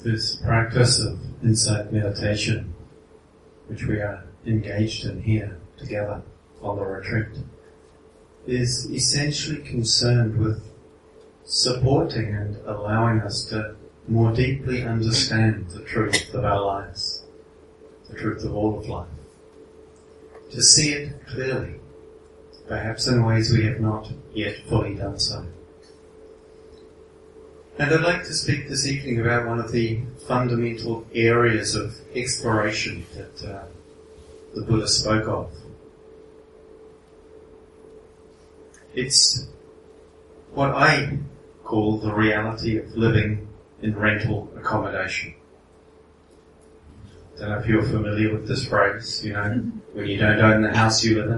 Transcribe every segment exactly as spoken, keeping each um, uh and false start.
This practice of insight meditation, which we are engaged in here together on the retreat, is essentially concerned with supporting and allowing us to more deeply understand the truth of our lives, the truth of all of life, to see it clearly, perhaps in ways we have not yet fully done so. And I'd like to speak this evening about one of the fundamental areas of exploration that uh, the Buddha spoke of. It's what I call the reality of living in rental accommodation. Don't know if you're familiar with this phrase, you know, when you don't own the house you live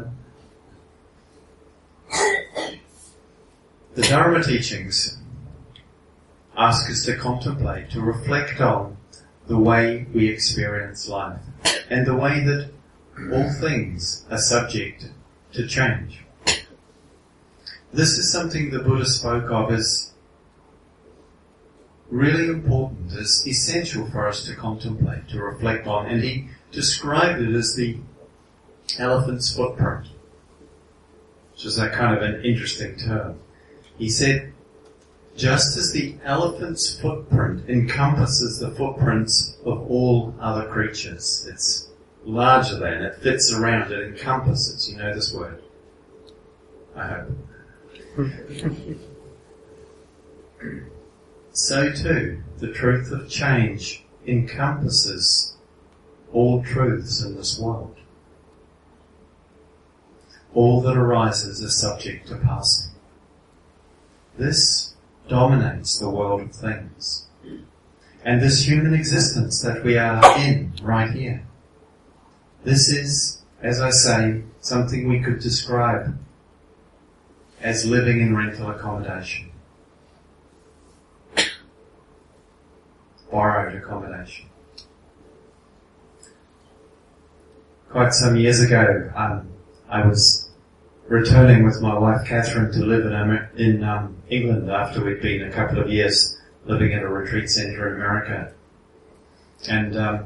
in. The Dharma teachings ask us to contemplate, to reflect on the way we experience life and the way that all things are subject to change. This is something the Buddha spoke of as really important, as essential for us to contemplate, to reflect on, and he described it as the elephant's footprint, which is a kind of an interesting term. He said, just as the elephant's footprint encompasses the footprints of all other creatures, it's larger than, it fits around, it encompasses, you know this word, I hope. So too, the truth of change encompasses all truths in this world. All that arises is subject to passing. This dominates the world of things. And this human existence that we are in right here, this is, as I say, something we could describe as living in rental accommodation. Borrowed accommodation. Quite some years ago, um, I was returning with my wife Catherine to live in, Amer- in um, England after we'd been a couple of years living at a retreat centre in America. And um,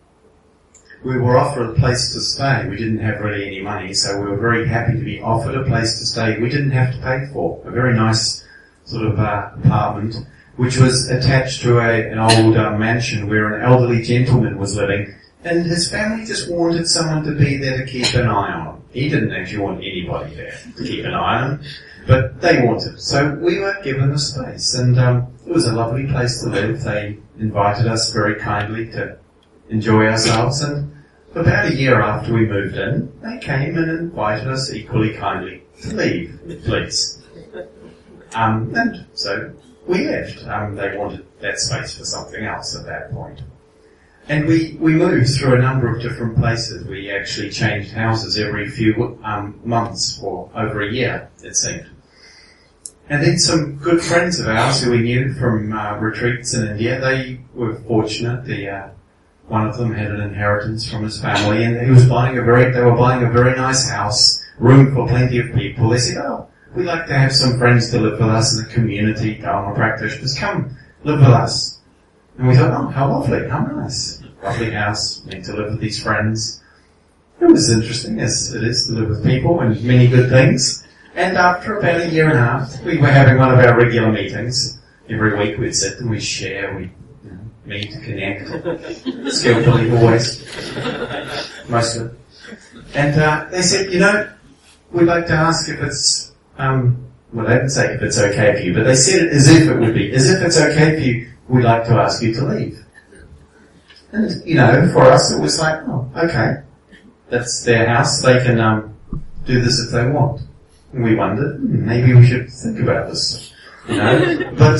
we were offered a place to stay. We didn't have really any money, so we were very happy to be offered a place to stay we didn't have to pay for. A very nice sort of uh, apartment, which was attached to a, an old uh, mansion where an elderly gentleman was living, and his family just wanted someone to be there to keep an eye on him. He didn't actually want anybody there to keep an eye on him, but they wanted. So we were given a space, and um, it was a lovely place to live. They invited us very kindly to enjoy ourselves, and about a year after we moved in, they came and invited us equally kindly to leave, please. Um, and so we left. Um, they wanted that space for something else at that point. And we, we moved through a number of different places. We actually changed houses every few um, months for over a year, it seemed. And then some good friends of ours who we knew from uh, retreats in India, they were fortunate. The uh, one of them had an inheritance from his family, and he was buying a very, they were buying a very nice house, room for plenty of people. They said, "Oh, we'd like to have some friends to live with us as a community, Dharma practitioners. Come live with us." And we thought, "Oh, how lovely, how nice. Lovely house, meant to live with these friends." It was interesting, as it is to live with people and many good things. And after about a year and a half, we were having one of our regular meetings. Every week we'd sit and we'd share, we'd you know, meet, connect, skillfully always, most of it. And uh, they said, you know, we'd like to ask if it's, um, well they didn't say if it's okay for you, but they said it as if it would be, as if it's okay for you, we'd like to ask you to leave. And, you know, for us it was like, oh, okay, that's their house, they can um, do this if they want. And we wondered, hmm, maybe we should think about this, you know. But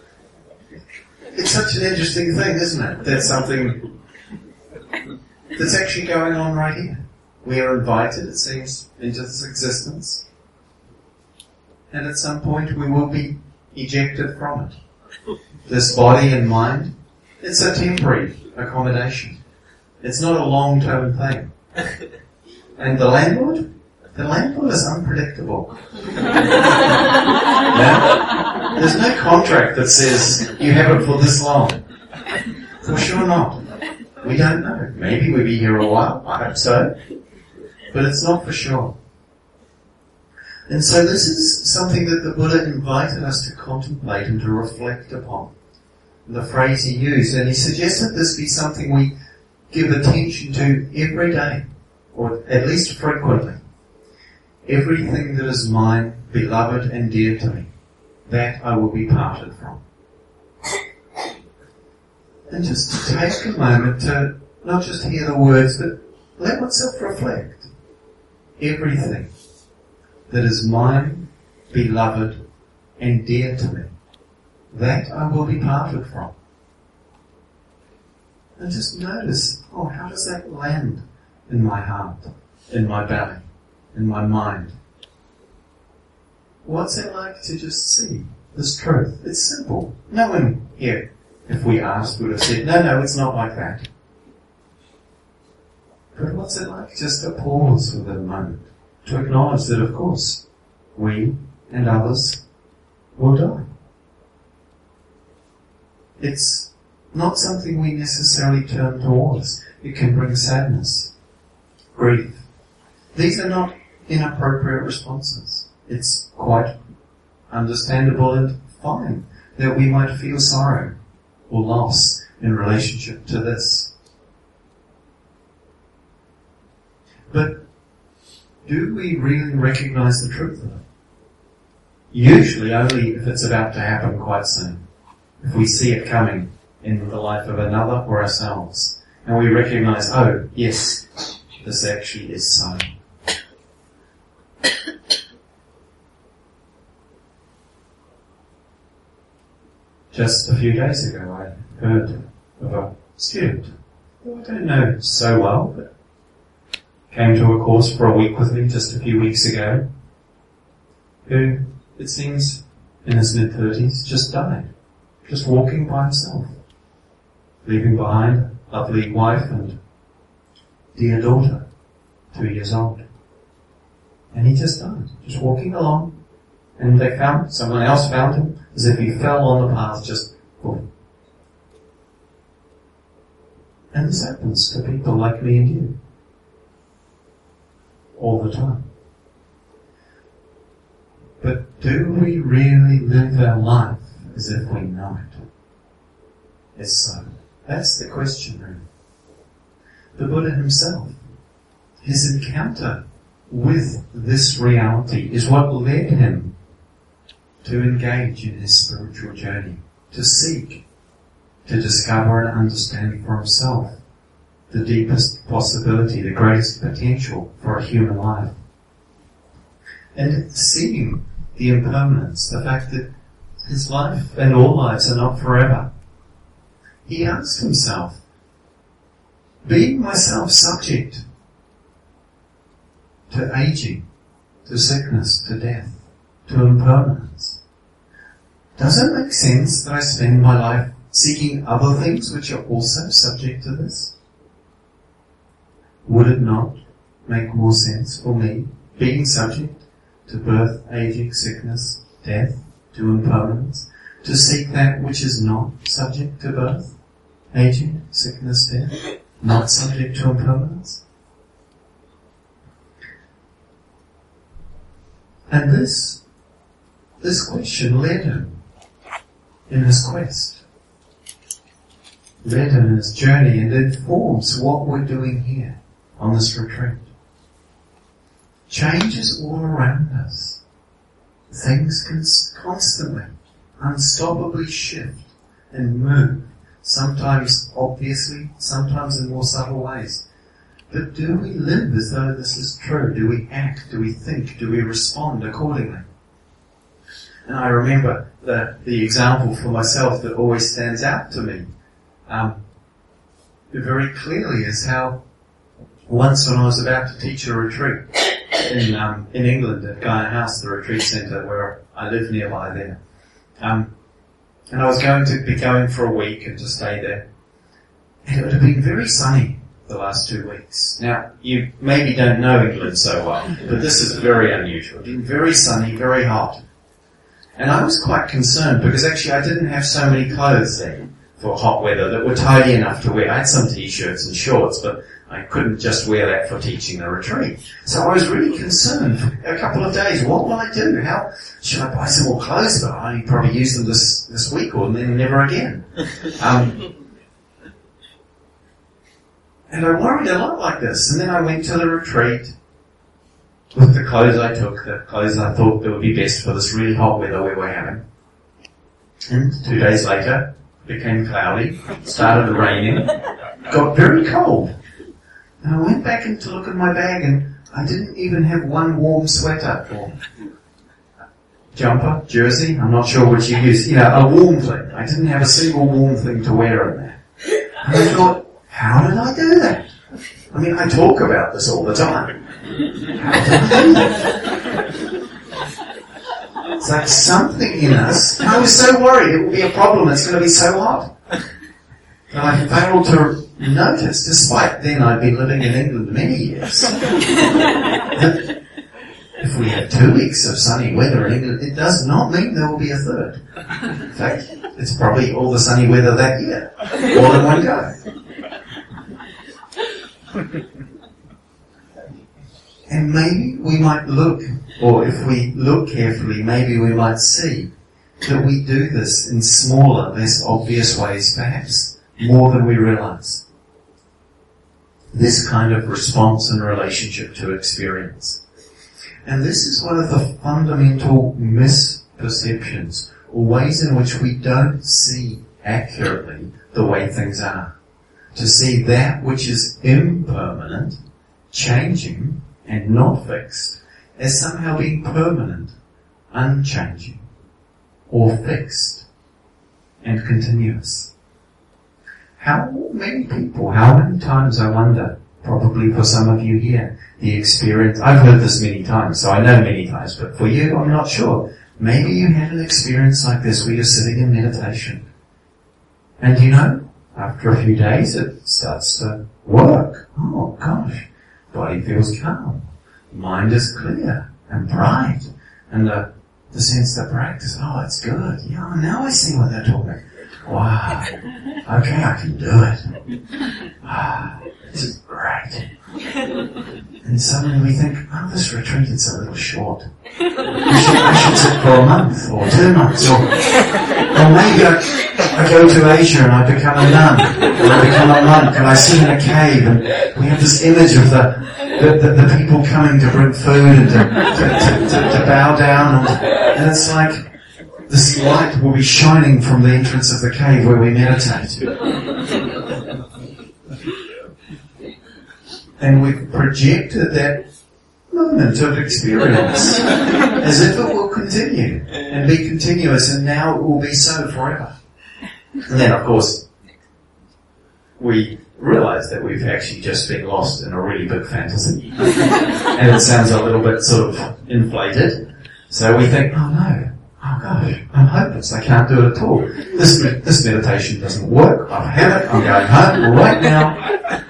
it's such an interesting thing, isn't it? That's something that's actually going on right here. We are invited, it seems, into this existence. And at some point we will be ejected from it. This body and mind, it's a temporary accommodation. It's not a long-term thing. And the landlord? The landlord is unpredictable. Now, there's no contract that says you have it for this long. For sure not. We don't know. Maybe we'll be here a while. I hope so. But it's not for sure. And so this is something that the Buddha invited us to contemplate and to reflect upon. And the phrase he used, and he suggested this be something we give attention to every day, or at least frequently. Everything that is mine, beloved and dear to me, that I will be parted from. And just to take a moment to not just hear the words, but let oneself reflect. Everything that is mine, beloved and dear to me, that I will be parted from. And just notice, oh, how does that land in my heart, in my belly, in my mind? What's it like to just see this truth? It's simple. No one here, if we asked, would have said, no, no, it's not like that. But what's it like just to pause for a moment, to acknowledge that, of course, we and others will die. It's not something we necessarily turn towards. It can bring sadness, grief. These are not inappropriate responses. It's quite understandable and fine that we might feel sorrow or loss in relationship to this. But do we really recognize the truth of it? Usually only if it's about to happen quite soon. If we see it coming in the life of another or ourselves, and we recognize, oh, yes, this actually is so. Just a few days ago I heard of a student who I don't know so well, but came to a course for a week with me just a few weeks ago, who, it seems, in his mid-thirties, just died. Just walking by himself, leaving behind a lovely wife and dear daughter, two years old. And he just died, just walking along. And they found, someone else found him, as if he fell on the path, just boom. And this happens to people like me and you, all the time. But do we really live our life as if we know it? It's so. That's the question, really. The Buddha himself, his encounter with this reality is what led him to engage in his spiritual journey, to seek, to discover and understand for himself the deepest possibility, the greatest potential for a human life. And seeing the impermanence, the fact that his life and all lives are not forever. He asked himself, being myself subject to aging, to sickness, to death, to impermanence, does it make sense that I spend my life seeking other things which are also subject to this? Would it not make more sense for me, being subject to birth, aging, sickness, death, to impermanence, to seek that which is not subject to birth, aging, sickness, death, not subject to impermanence? And this, this question led him in his quest, led him in his journey, and informs what we're doing here on this retreat. Change is all around us. Things can constantly, unstoppably shift and move, sometimes obviously, sometimes in more subtle ways. But do we live as though this is true? Do we act? Do we think? Do we respond accordingly? And I remember the, the example for myself that always stands out to me um, very clearly is how once when I was about to teach a retreat in um, in England at Gaia House, the retreat centre where I live nearby there, um, and I was going to be going for a week and to stay there, and it would have been very sunny the last two weeks. Now, you maybe don't know England so well, but this is very unusual. It's been very sunny, very hot. And I was quite concerned because actually I didn't have so many clothes there for hot weather that were tidy enough to wear. I had some t-shirts and shorts, but I couldn't just wear that for teaching the retreat. So I was really concerned for a couple of days. What will I do? How should I buy some more clothes? But I probably use them this this week or then never again. Um, and I worried a lot like this. And then I went to the retreat with the clothes I took, the clothes I thought that would be best for this really hot weather we were having. And two days later, it became cloudy, started raining, got very cold. And I went back in to look at my bag and I didn't even have one warm sweater or jumper, jersey, I'm not sure which you use, you know, a warm thing. I didn't have a single warm thing to wear in there. And I thought, how did I do that? I mean, I talk about this all the time. How did I do that? It's like something in us. I was so worried it would be a problem, it's going to be so hot. And I failed to notice, despite then I'd been living in England many years, that if we have two weeks of sunny weather in England, it does not mean there will be a third. In fact, it's probably all the sunny weather that year, all in one go. And maybe we might look, or if we look carefully, maybe we might see that we do this in smaller, less obvious ways, perhaps, more than we realize. This kind of response and relationship to experience. And this is one of the fundamental misperceptions, or ways in which we don't see accurately the way things are. To see that which is impermanent, changing, and not fixed, as somehow being permanent, unchanging, or fixed, and continuous. How many people, how many times I wonder, probably for some of you here, the experience, I've heard this many times, so I know many times, but for you, I'm not sure. Maybe you had an experience like this where you're sitting in meditation. And you know, after a few days, it starts to work. Oh gosh, body feels calm. Mind is clear and bright. And the, the sense that practice, oh, it's good. Yeah, now I see what they're talking. Wow. Okay, I can do it. Ah, this is great. And suddenly we think, oh, this retreat is a little short. I should, I should sit for a month or two months or, or maybe I, I go to Asia and I become a nun or I become a monk and I sit in a cave and we have this image of the, the, the, the people coming to bring food and to, to, to, to, to bow down and, and it's like this light will be shining from the entrance of the cave where we meditate. And we've projected that moment of experience as if it will continue and be continuous and now it will be so forever. And then of course we realise that we've actually just been lost in a really big fantasy. And it sounds a little bit sort of inflated. So we think, oh no, oh gosh, I'm hopeless, I can't do it at all. This, this meditation doesn't work, I've had it, I'm going home right now.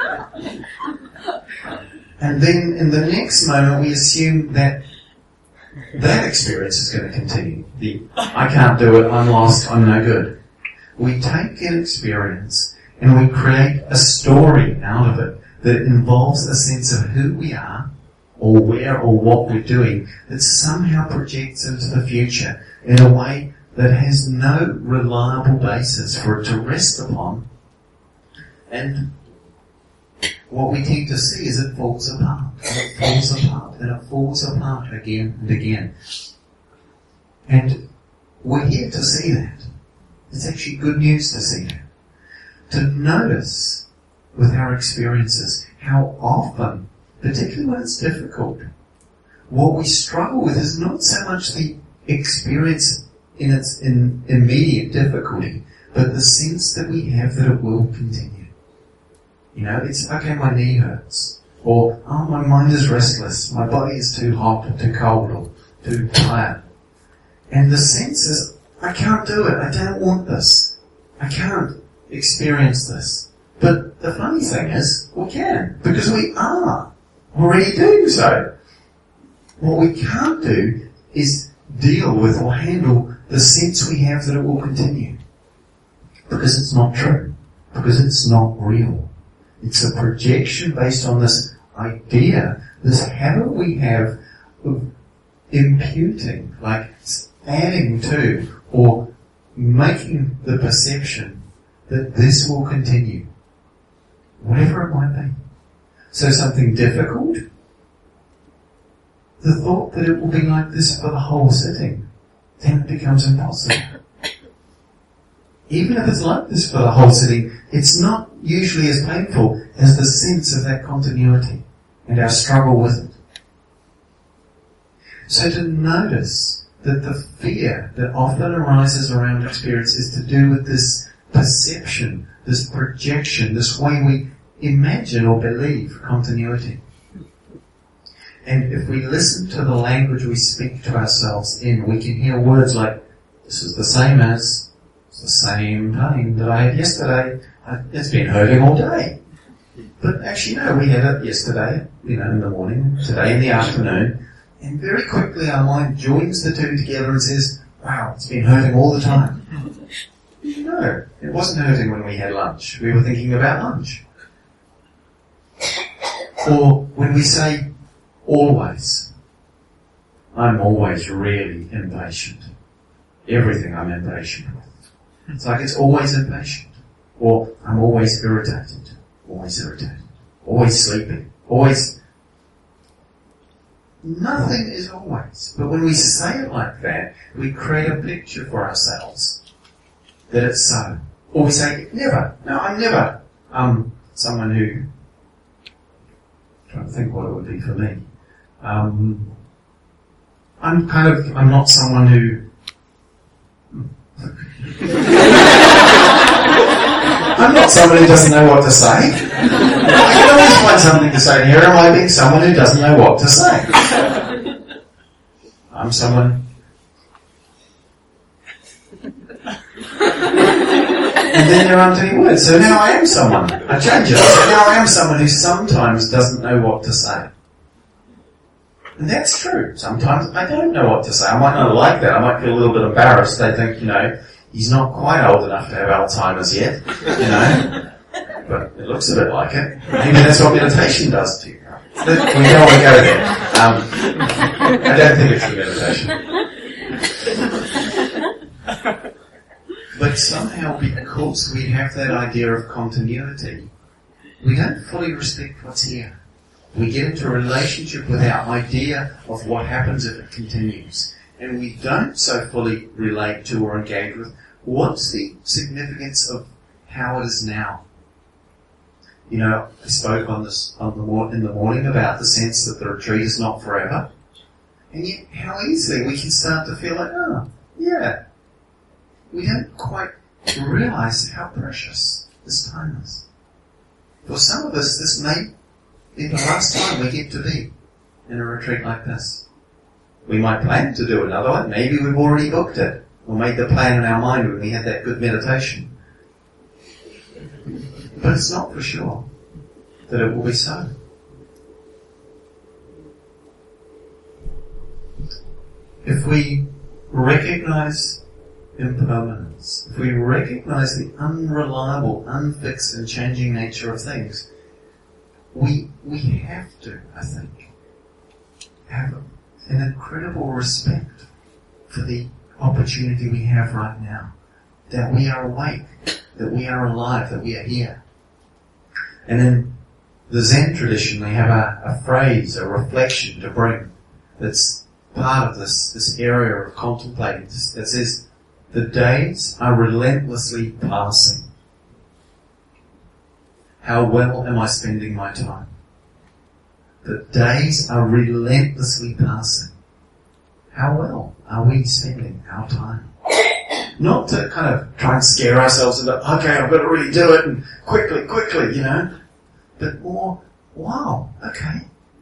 And then in the next moment we assume that that experience is going to continue. The, I can't do it, I'm lost, I'm no good. We take an experience and we create a story out of it that involves a sense of who we are or where or what we're doing that somehow projects into the future in a way that has no reliable basis for it to rest upon. And what we tend to see is it falls apart, and it falls apart, and it falls apart again and again. And we're here to see that. It's actually good news to see that. To notice with our experiences how often, particularly when it's difficult, what we struggle with is not so much the experience in its in immediate difficulty, but the sense that we have that it will continue. You know, it's, okay, my knee hurts. Or, oh, my mind is restless. My body is too hot or too cold or too tired. And the sense is, I can't do it. I don't want this. I can't experience this. But the funny thing is, we can. Because we are already doing so. What we can't do is deal with or handle the sense we have that it will continue. Because it's not true. Because it's not real. It's a projection based on this idea, this habit we have of imputing, like adding to, or making the perception that this will continue. Whatever it might be. So something difficult, the thought that it will be like this for the whole sitting, then it becomes impossible. Even if it's like this for the whole sitting, it's not usually as painful as the sense of that continuity and our struggle with it. So to notice that the fear that often arises around experience is to do with this perception, this projection, this way we imagine or believe continuity. And if we listen to the language we speak to ourselves in, we can hear words like, this is the same as, it's the same pain that I had yesterday, it's been hurting all day. But actually no, we had it yesterday, you know, in the morning, today in the afternoon, and very quickly our mind joins the two together and says, wow, it's been hurting all the time. No, it wasn't hurting when we had lunch. We were thinking about lunch. Or when we say, always, I'm always really impatient. Everything I'm impatient with. It's like it's always impatient. Or I'm always irritated. Always irritated. Always sleeping. Always. Nothing is always. But when we say it like that, we create a picture for ourselves that it's so. Or we say, never. No, I'm never. Um, someone who, I'm trying to think what it would be for me. Um, I'm kind of, I'm not someone who, I'm not someone who doesn't know what to say. I can always find something to say. Here am I being someone who doesn't know what to say. I'm someone, and then there aren't any words. So now I am someone. I change it. So now I am someone who sometimes doesn't know what to say. And that's true. Sometimes I don't know what to say. I might not like that. I might feel a little bit embarrassed. They think, you know, he's not quite old enough to have Alzheimer's yet, you know. But it looks a bit like it. Maybe that's what meditation does to you. We don't want to go there. Um, I don't think it's the meditation. But somehow, because we have that idea of continuity, we don't fully respect what's here. We get into a relationship with our idea of what happens if it continues. And we don't so fully relate to or engage with what's the significance of how it is now. You know, I spoke on this on the mor- in the morning about the sense that the retreat is not forever. And yet, how easily we can start to feel like, oh, yeah. We don't quite realize how precious this time is. For some of us, this may be the last time we get to be in a retreat like this. We might plan to do another one. Maybe we've already booked it or made the plan in our mind when we had that good meditation. But it's not for sure that it will be so. If we recognize impermanence, if we recognize the unreliable, unfixed and changing nature of things, we we have to, I think, have an incredible respect for the opportunity we have right now. That we are awake, that we are alive, that we are here. And in the Zen tradition, they have a, a phrase, a reflection to bring that's part of this, this area of contemplating that says, the days are relentlessly passing. How well am I spending my time? The days are relentlessly passing. How well are we spending our time? Not to kind of try and scare ourselves into, okay, I've got to really do it and quickly, quickly, you know. But more, wow, okay.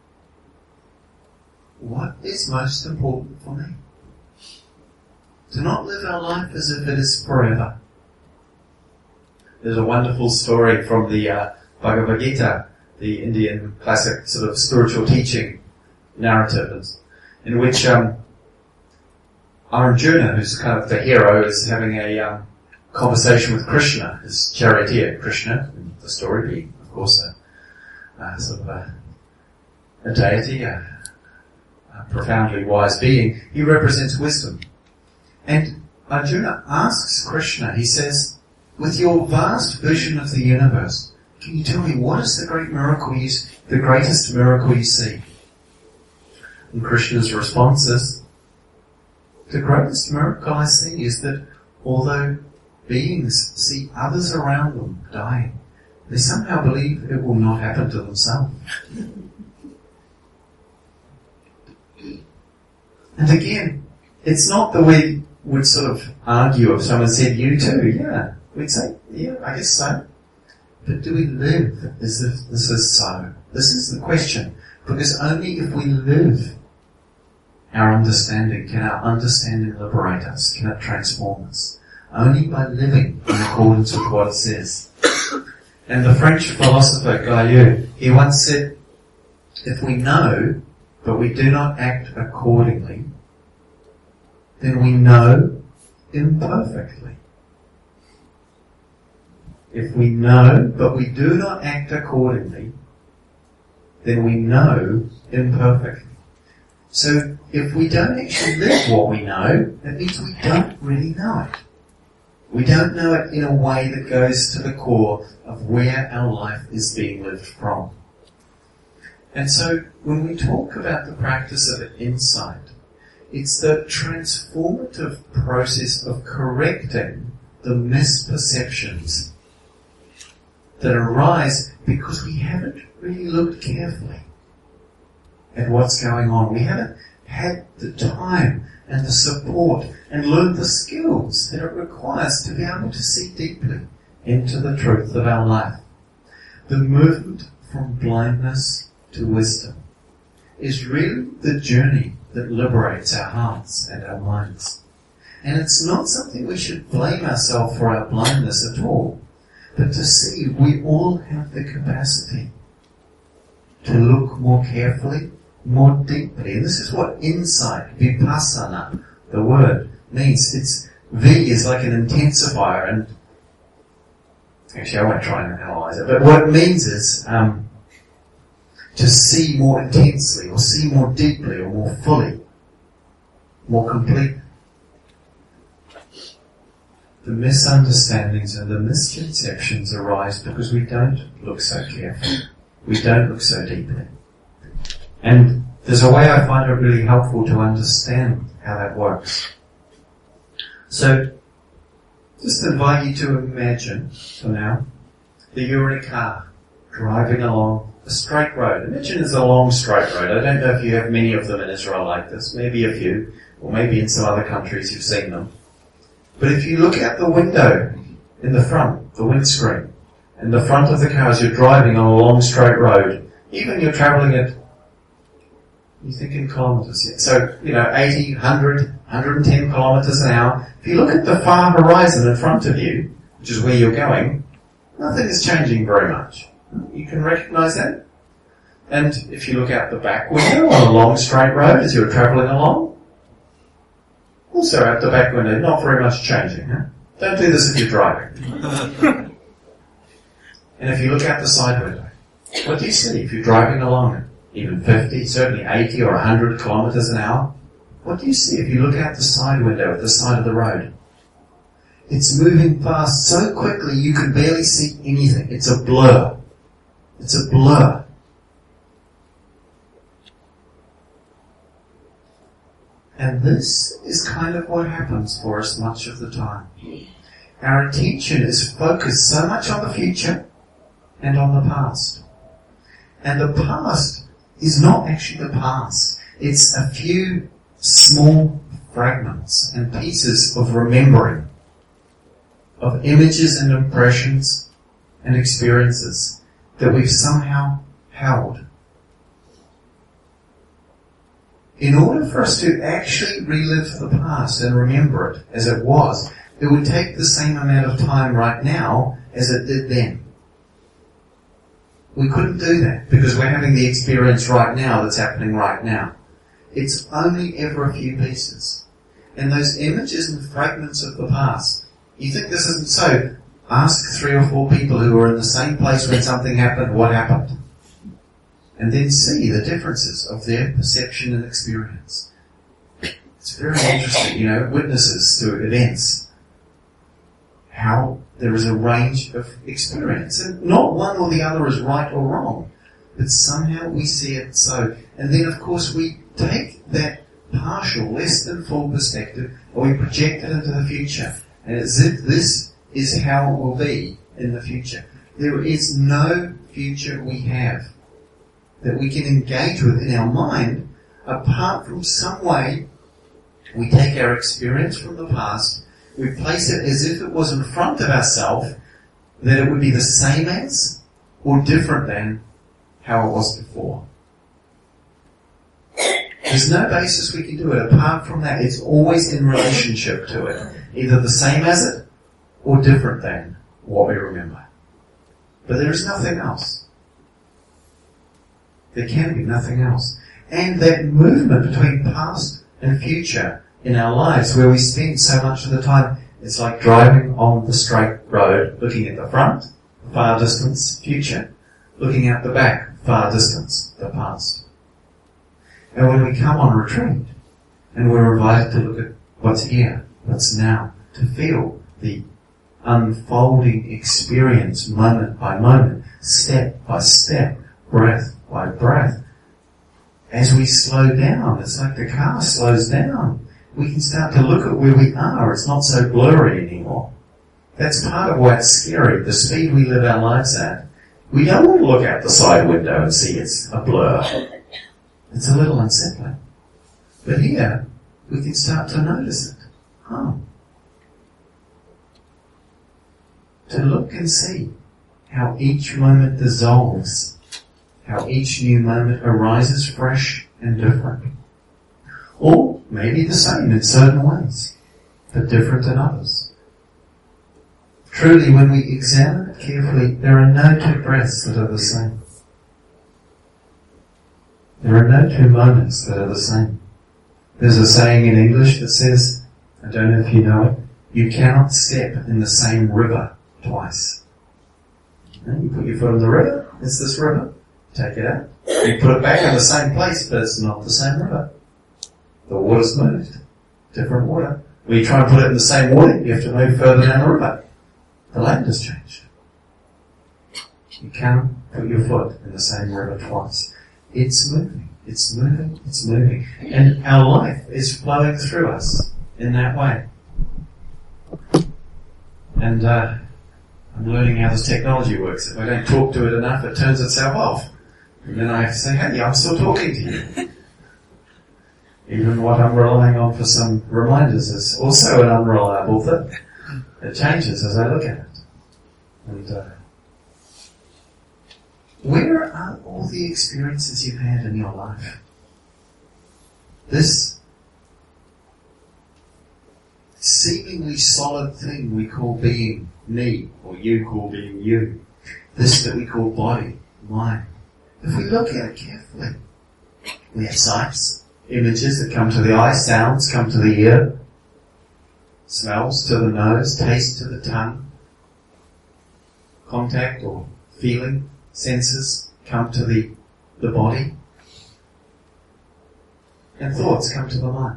What is most important for me? To not live our life as if it is forever. There's a wonderful story from the uh, Bhagavad Gita, the Indian classic sort of spiritual teaching narrative, in which um, Arjuna, who's kind of the hero, is having a um, conversation with Krishna, his charioteer. Krishna, in the story, being, of course, a, a sort of a, a deity, a, a profoundly wise being. He represents wisdom. And Arjuna asks Krishna, he says, with your vast vision of the universe, can you tell me what is the great miracle you, the greatest miracle you see? And Krishna's response is, the greatest miracle I see is that although beings see others around them dying, they somehow believe it will not happen to themselves. And again, it's not that we would sort of argue if someone said, you too, yeah. We'd say, yeah, I guess so. But do we live as if this is so? This is the question. Because only if we live our understanding, can our understanding liberate us, can it transform us. Only by living in accordance with what it says. And the French philosopher Gaius, he once said, if we know, but we do not act accordingly, then we know imperfectly. If we know, but we do not act accordingly, then we know imperfectly. So, if we don't actually live what we know, that means we don't really know it. We don't know it in a way that goes to the core of where our life is being lived from. And so, when we talk about the practice of insight, it's the transformative process of correcting the misperceptions that arise because we haven't really looked carefully at what's going on. We haven't had the time and the support and learned the skills that it requires to be able to see deeply into the truth of our life. The movement from blindness to wisdom is really the journey that liberates our hearts and our minds. And it's not something we should blame ourselves for our blindness at all, but to see we all have the capacity to look more carefully, more deeply. And this is what insight, vipassana, the word, means. It's V is like an intensifier, and actually I won't try and analyze it, but what it means is um, to see more intensely, or see more deeply, or more fully, more completely. The misunderstandings and the misconceptions arise because we don't look so carefully. We don't look so deeply. And there's a way I find it really helpful to understand how that works. So, just invite you to imagine, for now, that you're in a car, driving along a straight road. Imagine it's a long straight road. I don't know if you have many of them in Israel like this. Maybe a few, or maybe in some other countries you've seen them. But if you look out the window in the front, the windscreen, and the front of the car as you're driving on a long straight road, even you're travelling at, you think in kilometres, yeah. So, you know, eighty, one hundred, one hundred ten kilometres an hour. If you look at the far horizon in front of you, which is where you're going, nothing is changing very much. You can recognise that. And if you look out the back window on a long straight road as you're travelling along, also out the back window, not very much changing. Huh? Don't do this if you're driving. And if you look out the side window, what do you see if you're driving along at even fifty, certainly eighty or one hundred kilometres an hour? What do you see if you look out the side window at the side of the road? It's moving fast so quickly you can barely see anything. It's a blur. It's a blur. And this is kind of what happens for us much of the time. Our attention is focused so much on the future and on the past. And the past is not actually the past. It's a few small fragments and pieces of remembering, of images and impressions and experiences that we've somehow held. In order for us to actually relive the past and remember it as it was, it would take the same amount of time right now as it did then. We couldn't do that because we're having the experience right now that's happening right now. It's only ever a few pieces. And those images and fragments of the past You think this isn't so? Ask three or four people who were in the same place when something happened, what happened? And then see the differences of their perception and experience. It's very interesting, you know, witnesses to events. How there is a range of experience. And not one or the other is right or wrong. But somehow we see it so. And then of course we take that partial, less than full perspective and we project it into the future. And as if this is how it will be in the future. There is no future we have that we can engage with in our mind apart from some way we take our experience from the past, we place it as if it was in front of ourselves, that it would be the same as or different than how it was before. There's no basis we can do it apart from that. It's always in relationship to it. Either the same as it or different than what we remember. But there is nothing else. There can be nothing else. And that movement between past and future in our lives where we spend so much of the time, it's like driving on the straight road, looking at the front, far distance, future, looking out the back, far distance, the past. And when we come on retreat, and we're invited to look at what's here, what's now, to feel the unfolding experience moment by moment, step by step, breath by breath. As we slow down, it's like the car slows down. We can start to look at where we are. It's not so blurry anymore. That's part of why it's scary, the speed we live our lives at. We don't want to look out the side window and see it's a blur. It's a little unsettling. But here, we can start to notice it. Oh. To look and see how each moment dissolves, how each new moment arises fresh and different. Or maybe the same in certain ways, but different in others. Truly, when we examine it carefully, there are no two breaths that are the same. There are no two moments that are the same. There's a saying in English that says, I don't know if you know it, you cannot step in the same river twice. You put your foot in the river, it's this river, take it out. You put it back in the same place, but it's not the same river. The water's moved. Different water. When you try and put it in the same water, you have to move further down the river. The land has changed. You cannot put your foot in the same river twice. It's moving. It's moving. It's moving. And our life is flowing through us in that way. And uh, I'm learning how this technology works. If I don't talk to it enough, it turns itself off. And then I have to say, hey, I'm still talking to you. Even what I'm relying on for some reminders is also an unreliable thing. It changes as I look at it. And uh, where are all the experiences you've had in your life? This seemingly solid thing we call being me, or you call being you. This that we call body, mind. If we look at it carefully, we have sights, images that come to the eye, sounds come to the ear, smells to the nose, taste to the tongue, contact or feeling, senses come to the, the body, and thoughts come to the mind.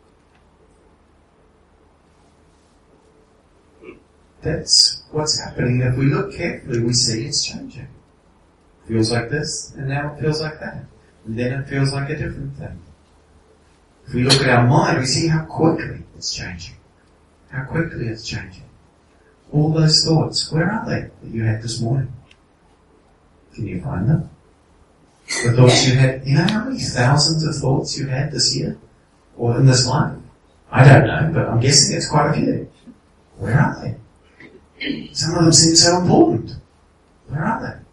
That's what's happening. If we look carefully, we see it's changing. It feels like this, and now it feels like that. And then it feels like a different thing. If we look at our mind, we see how quickly it's changing. How quickly it's changing. All those thoughts, where are they that you had this morning? Can you find them? The thoughts you had, you know how many thousands of thoughts you had this year? Or in this life? I don't know, but I'm guessing it's quite a few. Where are they? Some of them seem so important. Where are they?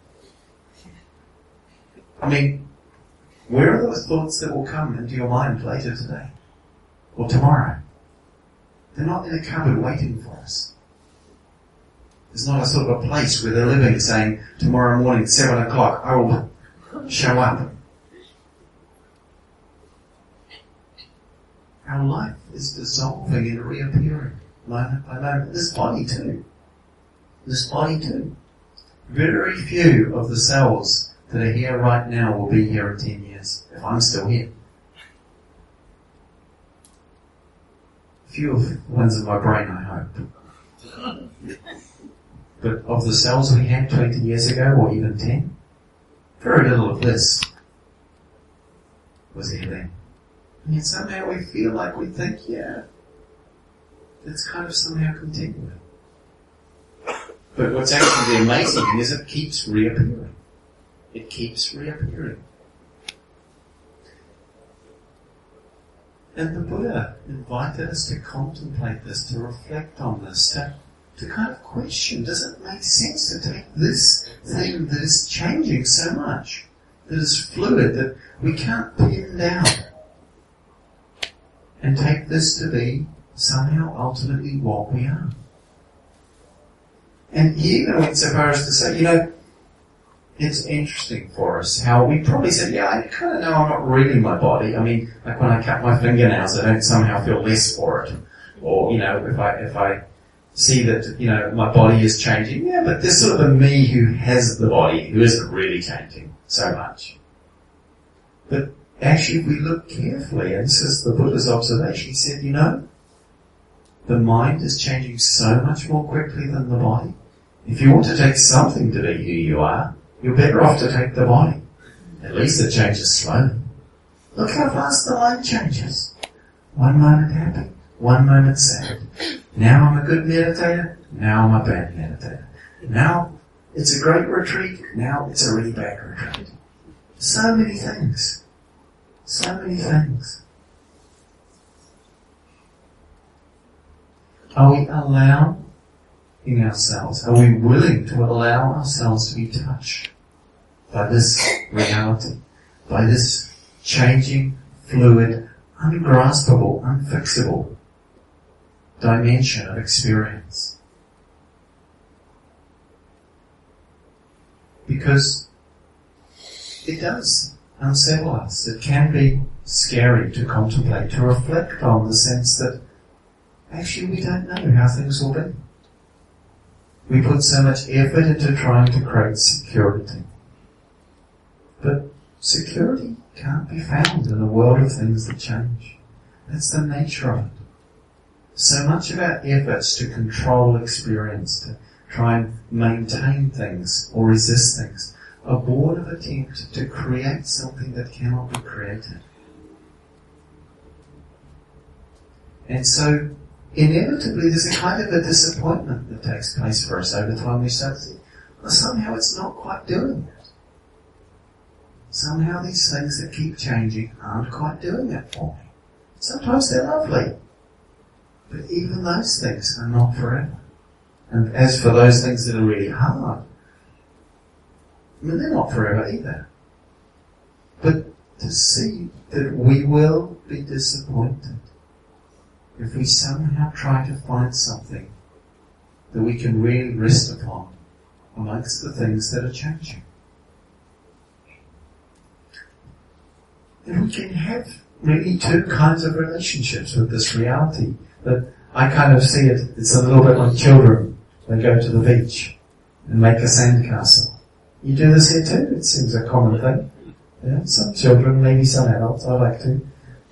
I mean, where are those thoughts that will come into your mind later today? Or tomorrow? They're not in a cupboard waiting for us. There's not a sort of a place where they're living saying, tomorrow morning, seven o'clock, I will show up. Our life is dissolving and reappearing moment by moment. This body too. This body too. Very few of the cells that are here right now will be here in ten years, if I'm still here. Few of the ones in my brain, I hope. But of the cells we had twenty years ago, or even ten, very little of this was here then. And yet somehow we feel like we think, yeah, it's kind of somehow continuing. But what's actually the amazing thing is it keeps reappearing. It keeps reappearing. And the Buddha invited us to contemplate this, to reflect on this, to, to kind of question, does it make sense to take this thing that is changing so much, that is fluid, that we can't pin down, and take this to be somehow ultimately what we are? And he even went so far as to say, you know, it's interesting for us how we probably said, yeah, I kind of know I'm not really my body. I mean, like when I cut my fingernails, I don't somehow feel less for it. Or, you know, if I, if I see that, you know, my body is changing, yeah, but there's sort of a me who has the body, who isn't really changing so much. But actually, if we look carefully, and this is the Buddha's observation, he said, you know, the mind is changing so much more quickly than the body. If you want to take something to be who you are, you're better off to take the body. At least it changes slowly. Look how fast the mind changes. One moment happy, one moment sad. Now I'm a good meditator, now I'm a bad meditator. Now it's a great retreat, now it's a really bad retreat. So many things. So many things. Are we allowing in ourselves, are we willing to allow ourselves to be touched by this reality, by this changing, fluid, ungraspable, unfixable dimension of experience? Because it does unsettle us. It can be scary to contemplate, to reflect on the sense that actually we don't know how things will be. We put so much effort into trying to create security. But security can't be found in a world of things that change. That's the nature of it. So much of our efforts to control experience, to try and maintain things or resist things, are born of attempt to create something that cannot be created. And so, inevitably, there's a kind of a disappointment that takes place for us over time. We start to think, well, somehow it's not quite doing it. Somehow these things that keep changing aren't quite doing it for me. Sometimes they're lovely, but even those things are not forever. And as for those things that are really hard, I mean, they're not forever either. But to see that we will be disappointed if we somehow try to find something that we can really rest upon amongst the things that are changing. And we can have really two kinds of relationships with this reality. But I kind of see it, it's a little bit like children. They go to the beach and make a sandcastle. You do this here too? It seems a common thing. Yeah, some children, maybe some adults, I like to.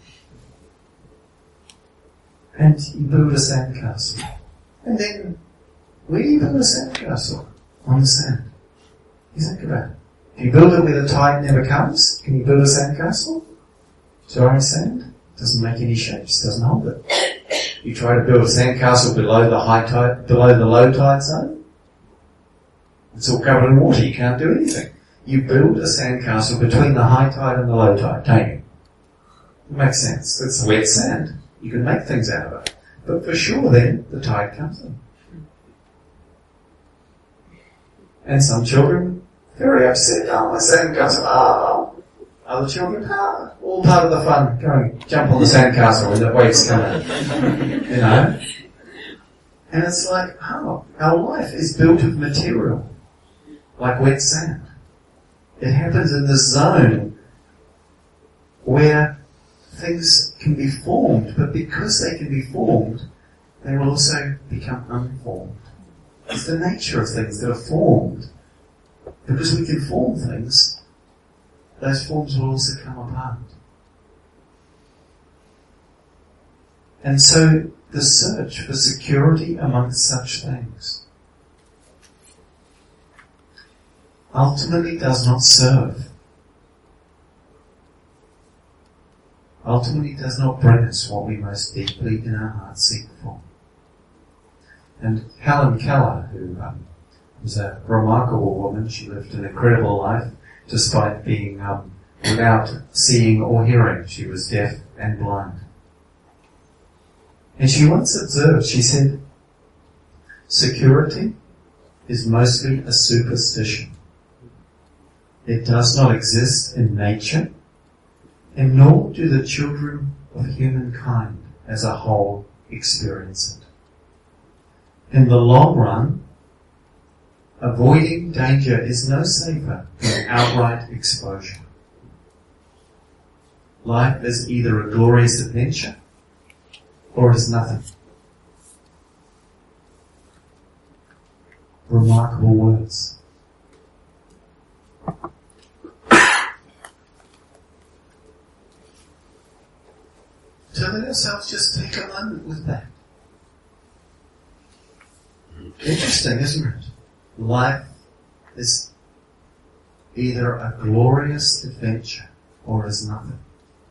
And you build a sandcastle. And then, where do you build a sandcastle? On the sand. You think about it. If you build it where the tide never comes, can you build a sandcastle? Dry sand? Doesn't make any shapes, doesn't hold it. You try to build a sandcastle below the high tide, below the low tide zone, it's all covered in water, you can't do anything. You build a sandcastle between the high tide and the low tide, don't you? It makes sense. It's wet sand. You can make things out of it. But for sure then, the tide comes in. And some children, very upset, oh, my sandcastle, oh. Other children, ah, all part of the fun. Go and jump on the sandcastle when the waves come in. You know? And it's like, oh, our life is built of material, like wet sand. It happens in this zone where things can be formed, but because they can be formed, they will also become unformed. It's the nature of things that are formed. Because we can form things, those forms will also come apart. And so the search for security amongst such things ultimately does not serve. Ultimately does not bring us what we most deeply in our hearts seek for. And Helen Keller, who um, was a remarkable woman, she lived an incredible life despite being um, without seeing or hearing. She was deaf and blind. And she once observed, she said, security is mostly a superstition. It does not exist in nature, and nor do the children of humankind as a whole experience it. In the long run, avoiding danger is no safer than outright exposure. Life is either a glorious adventure or it is nothing. Remarkable words. So let ourselves just take a moment with that. Interesting, isn't it? Life is either a glorious adventure or is nothing.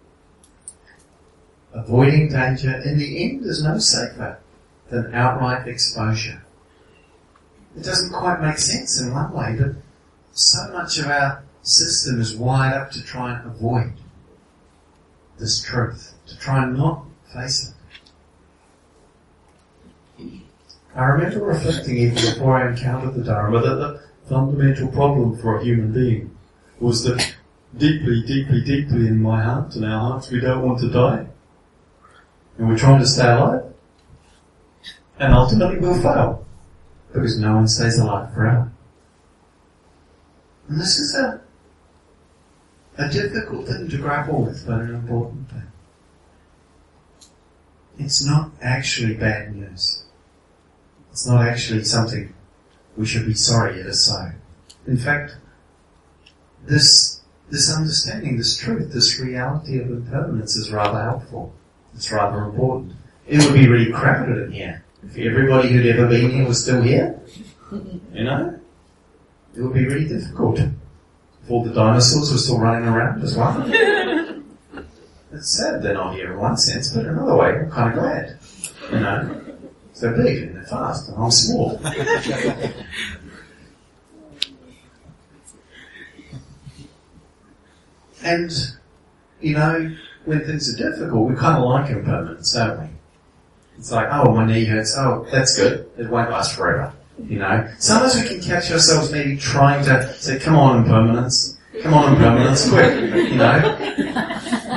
Avoiding danger in the end is no safer than outright exposure. It doesn't quite make sense in one way, but so much of our system is wired up to try and avoid this truth, to try and not face it. I remember reflecting even before I encountered the Dharma that the fundamental problem for a human being was that deeply, deeply, deeply in my heart, in our hearts, we don't want to die. And we're trying to stay alive. And ultimately we'll fail. Because no one stays alive forever. And this is a, a difficult thing to grapple with, but an important thing. It's not actually bad news. It's not actually something we should be sorry it is so. In fact, this, this understanding, this truth, this reality of impermanence is rather helpful. It's rather important. It would be really crowded in here. If everybody who'd ever been here was still here, you know, it would be really difficult. If all the dinosaurs were still running around as well. It's sad they're not here in one sense, but in another way, I'm kind of glad. You know, they're big and they're fast and I'm small. And, you know, when things are difficult, we kind of like impermanence, don't we? It's like, oh, my knee hurts. Oh, that's good. It won't last forever. You know, sometimes we can catch ourselves maybe trying to say, come on, impermanence. Come on, impermanence, quick. You know.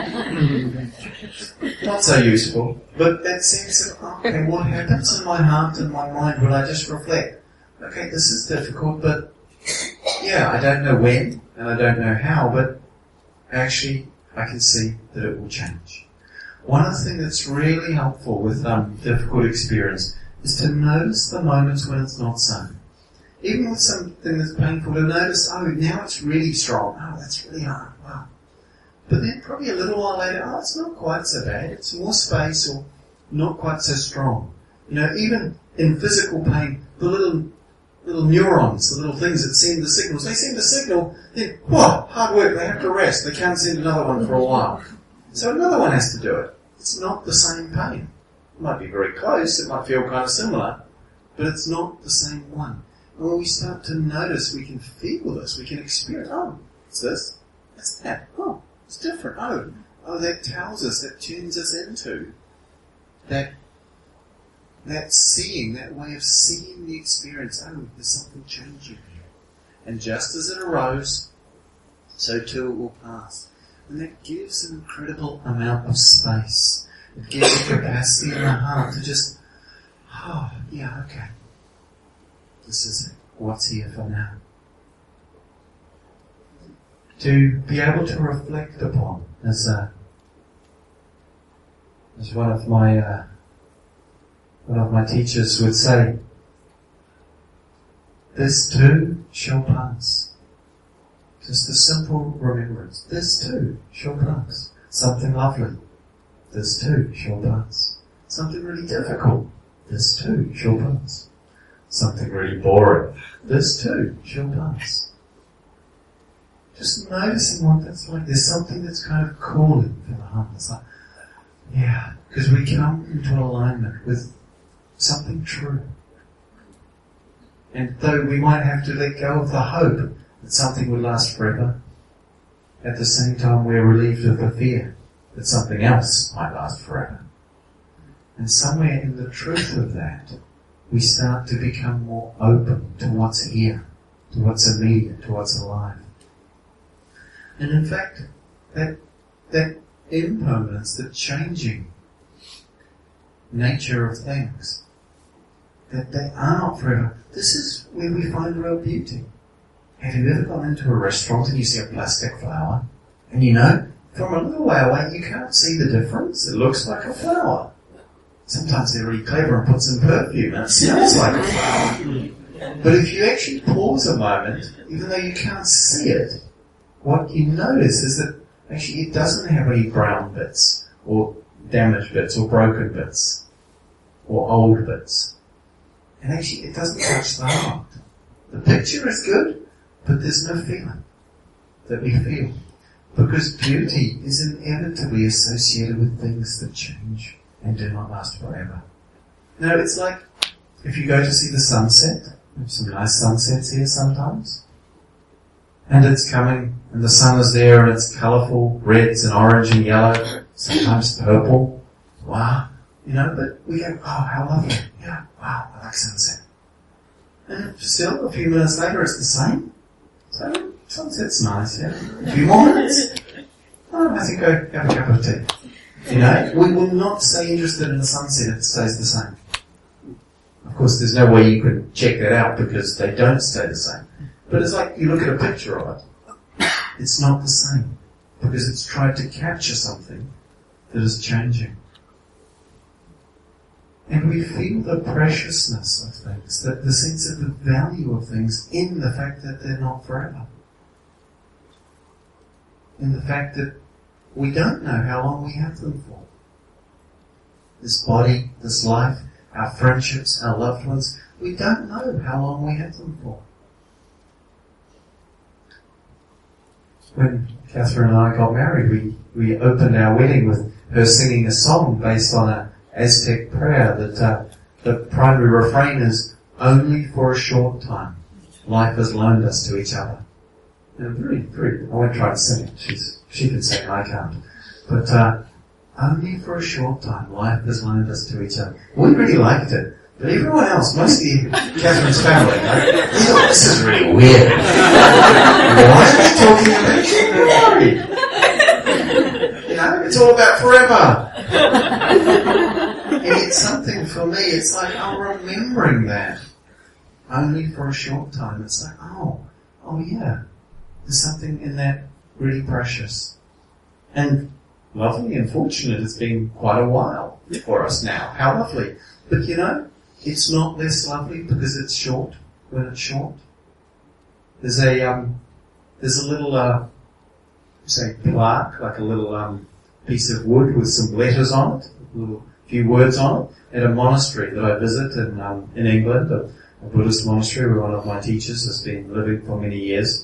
Not so useful. But that seems to, okay, what happens in my heart and my mind when I just reflect? Okay, this is difficult, but yeah, I don't know when and I don't know how, but actually I can see that it will change. One of the things that's really helpful with um, difficult experience is to notice the moments when it's not so. Even with something that's painful, to notice, oh, now it's really strong. Oh, that's really hard. Wow. But then probably a little while later, oh, it's not quite so bad. It's more space or not quite so strong. You know, even in physical pain, the little little neurons, the little things that send the signals, they send a signal, then, whoa, hard work, they have to rest. They can't send another one for a while. So another one has to do it. It's not the same pain. It might be very close, it might feel kind of similar, but it's not the same one. And when we start to notice, we can feel this, we can experience, oh, it's this, it's that, oh, it's different, oh, oh, that tells us, that tunes us into that, that seeing, that way of seeing the experience, oh, there's something changing here. And just as it arose, so too it will pass. And that gives an incredible amount of space. It gives a capacity in the heart to just, oh, yeah, okay. This is what's here for now. To be able to reflect upon, as, uh, as one of my uh, one of my teachers would say, this too shall pass. Just a simple remembrance. This too shall pass. Something lovely. This too shall pass. Something really difficult. This too shall pass. Something really boring. This too shall pass. Just noticing what that's like. There's something that's kind of calling for the heart. It's like, yeah, because we come into alignment with something true. And though we might have to let go of the hope that something will last forever, at the same time we're relieved of the fear that something else might last forever. And somewhere in the truth of that, we start to become more open to what's here, to what's immediate, to what's alive. And in fact, that, that impermanence, the changing nature of things, that they are not forever, this is where we find real beauty. Have you ever gone into a restaurant and you see a plastic flower? And you know, from a little way away, you can't see the difference. It looks like a flower. Sometimes they're really clever and put some perfume and it smells like a flower. But if you actually pause a moment, even though you can't see it, what you notice is that actually it doesn't have any brown bits, or damaged bits, or broken bits, or old bits. And actually it doesn't touch the heart. The picture is good, but there's no feeling that we feel. Because beauty is inevitably associated with things that change and do not last forever. Now it's like if you go to see the sunset, we have some nice sunsets here sometimes, and it's coming and the sun is there and it's colourful, reds and orange and yellow, sometimes purple. Wow. You know, but we go, oh, how lovely. Yeah, wow, I like sunset. And still, a few minutes later, it's the same. So, sunset's nice, yeah. A few more minutes. Oh, I think I'll have a cup of tea. You know, we will not stay interested in the sunset if it stays the same. Of course, there's no way you can check that out because they don't stay the same. But it's like you look at a picture of it. It's not the same because it's tried to capture something that is changing. And we feel the preciousness of things, the, the sense of the value of things in the fact that they're not forever. In the fact that we don't know how long we have them for. This body, this life, our friendships, our loved ones, we don't know how long we have them for. When Catherine and I got married, we, we opened our wedding with her singing a song based on a Aztec prayer that uh, the primary refrain is, only for a short time, life has loaned us to each other. And very, very, I won't try to sing it, She's, she can sing, I can't. But uh, only for a short time, life has loaned us to each other. We really liked it, but everyone else, mostly Catherine's family, right? They thought, this is really weird. Why are they talking about getting married? You know, it's all about forever. And it's something for me, it's like, oh, remembering that. Only for a short time. It's like, oh, oh yeah. There's something in that really precious. And lovely and fortunate, it's been quite a while for us now. How lovely. But you know, it's not less lovely because it's short, when it's short. There's a, um, there's a little, uh, say plaque, like a little, um, piece of wood with some letters on it, a little few words on it, at a monastery that I visit in um, in England, a, a Buddhist monastery where one of my teachers has been living for many years.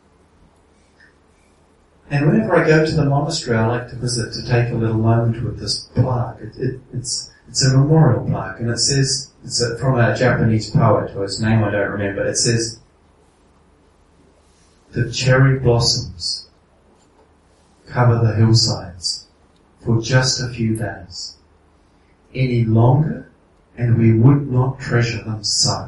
And whenever I go to the monastery, I like to visit to take a little moment with this plaque. It, it, it's it's a memorial plaque, and it says, it's a, from a Japanese poet, whose name I don't remember. It says, the cherry blossoms cover the hillsides for just a few days. Any longer, and we would not treasure them so.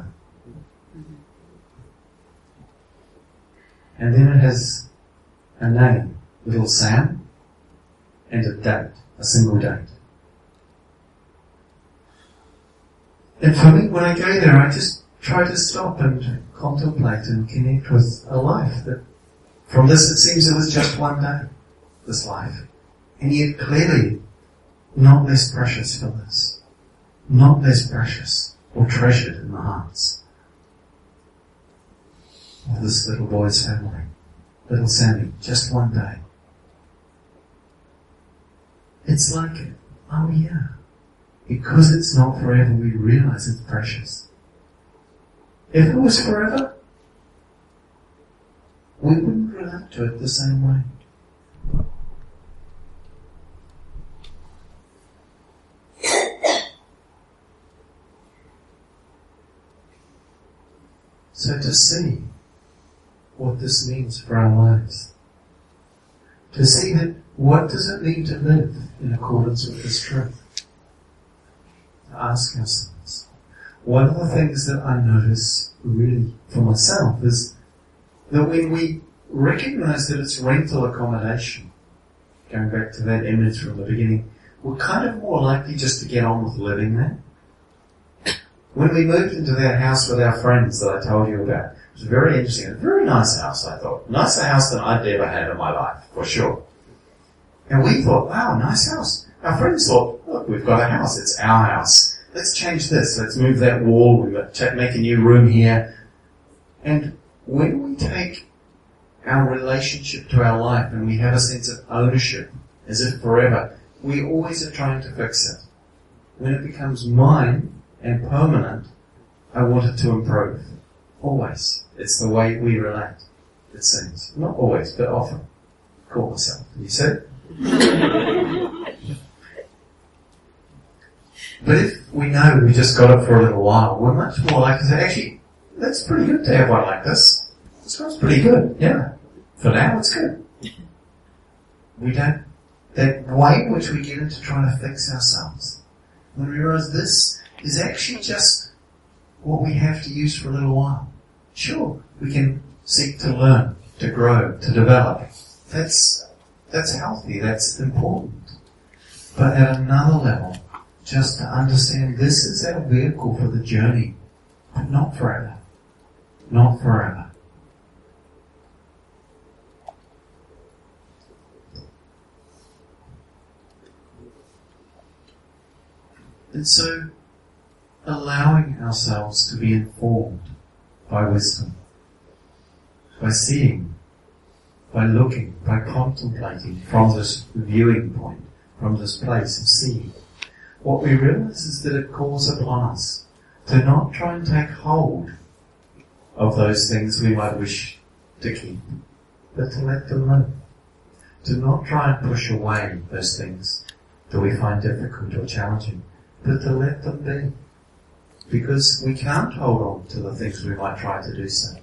And then it has a name, Little Sam, and a date, a single date. And for me, when I go there, I just try to stop and contemplate and connect with a life that, from this it seems it was just one day, this life. And yet clearly, not less precious for this. not less precious or treasured in the hearts of this little boy's family. Little Sammy, just one day. It's like, oh yeah, because it's not forever, we realize it's precious. If it was forever, we wouldn't relate to it the same way. So to see what this means for our lives, to see that what does it mean to live in accordance with this truth, to ask ourselves. One of the things that I notice really for myself is that when we recognize that it's rental accommodation, going back to that image from the beginning, we're kind of more likely just to get on with living there. When we moved into that house with our friends that I told you about, it was very interesting. A very nice house, I thought. Nicer house than I'd ever had in my life, for sure. And we thought, wow, nice house. Our friends thought, look, we've got a house. It's our house. Let's change this. Let's move that wall. We've got to make a new room here. And when we take our relationship to our life and we have a sense of ownership, as if forever, we always are trying to fix it. When it becomes mine and permanent, I want it to improve. Always. It's the way we relate, it seems. Not always, but often. Call myself. You see? But if we know we just got it for a little while, we're much more likely to say, actually, that's pretty good to have one like this. This one's pretty good, yeah. For now, it's good. We don't, that way in which we get into trying to fix ourselves, when we realize this is actually just what we have to use for a little while. Sure, we can seek to learn, to grow, to develop. That's, that's healthy, that's important. But at another level, just to understand this is our vehicle for the journey, but not forever. Not forever. And so, allowing ourselves to be informed by wisdom, by seeing, by looking, by contemplating from this viewing point, from this place of seeing, what we realize is that it calls upon us to not try and take hold of those things we might wish to keep, but to let them live. To not try and push away those things that we find difficult or challenging, but to let them be. Because we can't hold on to the things we might try to do so.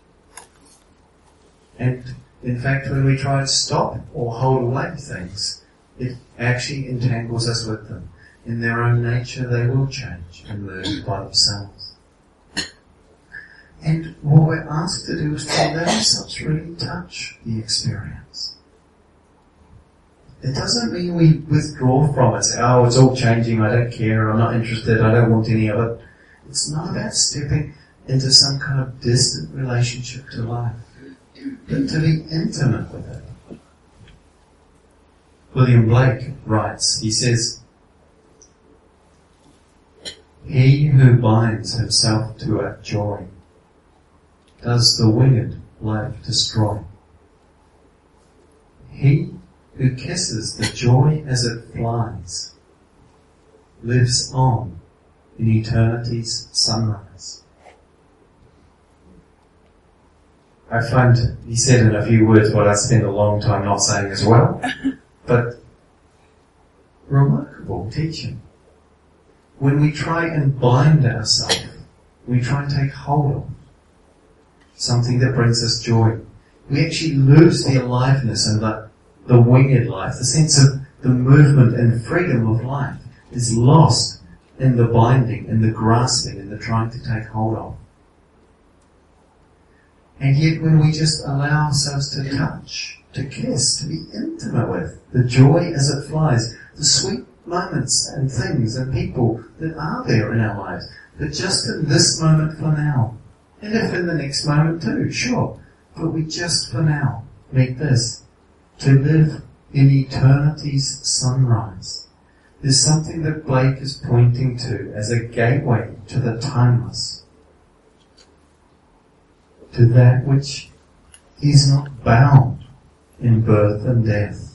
And in fact, when we try to stop or hold away things, it actually entangles us with them. In their own nature, they will change and move by themselves. And what we're asked to do is to let ourselves really touch the experience. It doesn't mean we withdraw from it, say, oh, it's all changing, I don't care, I'm not interested, I don't want any of it. It's not about stepping into some kind of distant relationship to life, but to be intimate with it. William Blake writes, he says, he who binds himself to a joy does the winged life destroy. He who kisses the joy as it flies lives on in eternity's sunrise. I find he said in a few words what I spend a long time not saying as well, but remarkable teaching. When we try and bind ourselves, we try and take hold of something that brings us joy, we actually lose the aliveness and the, the winged life. The sense of the movement and freedom of life is lost in the binding, in the grasping, in the trying to take hold of. And yet when we just allow ourselves to touch, to kiss, to be intimate with the joy as it flies, the sweet moments and things and people that are there in our lives, but just in this moment for now. And if in the next moment too, sure. But we just for now meet this, to live in eternity's sunrise, is something that Blake is pointing to as a gateway to the timeless, to that which is not bound in birth and death.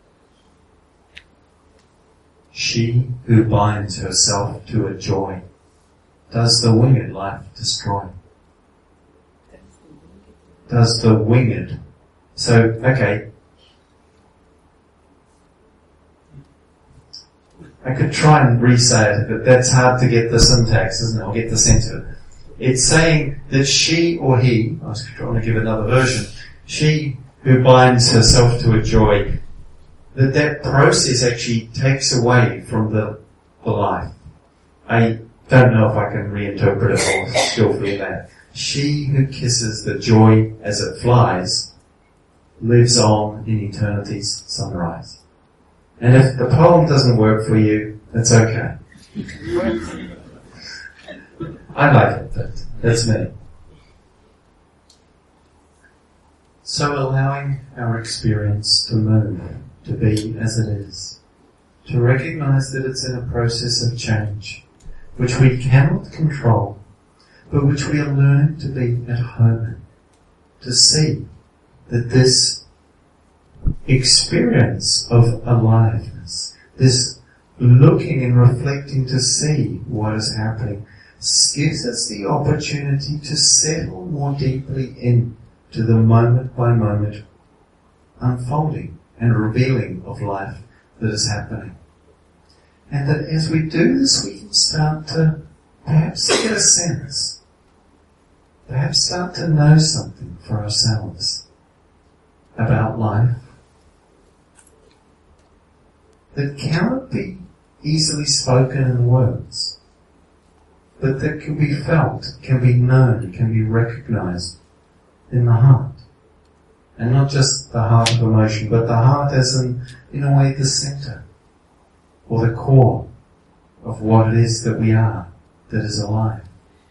She who binds herself to a joy does the winged life destroy. Does the winged. So, okay. I could try and re-say it, but that's hard to get the syntax, isn't it? Or get the sense of it. It's saying that she or he, I was trying to give another version, she who binds herself to a joy, that that process actually takes away from the, the life. I don't know if I can reinterpret it or still feel that. She who kisses the joy as it flies lives on in eternity's sunrise. And if the poem doesn't work for you, that's okay. I like it, but that's me. So allowing our experience to move, to be as it is, to recognize that it's in a process of change, which we cannot control, but which we are learning to be at home in, to see that this experience of aliveness, this looking and reflecting to see what is happening, gives us the opportunity to settle more deeply into the moment by moment unfolding and revealing of life that is happening. And that as we do this, we can start to perhaps get a sense, perhaps start to know something for ourselves about life that cannot be easily spoken in words, but that can be felt, can be known, can be recognized in the heart. And not just the heart of emotion, but the heart as in, in a way, the center or the core of what it is that we are, that is alive.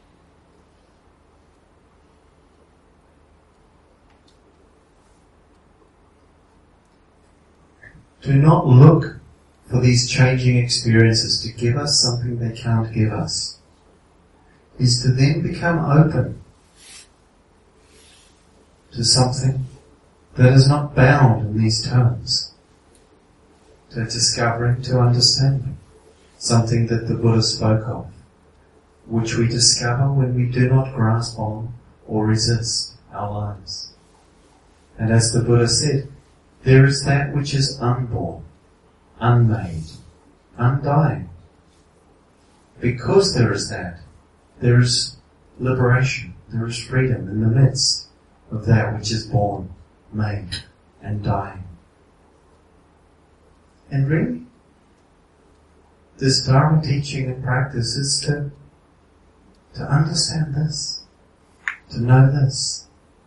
Do not look for these changing experiences to give us something they can't give us. Is to then become open to something that is not bound in these terms, to discovering, to understanding, something that the Buddha spoke of, which we discover when we do not grasp on or resist our lives. And as the Buddha said, there is that which is unborn, unmade, undying. Because there is that, there is liberation, there is freedom in the midst of that which is born, made, and dying. And really, this Dharma teaching and practice is to, to understand this, to know this,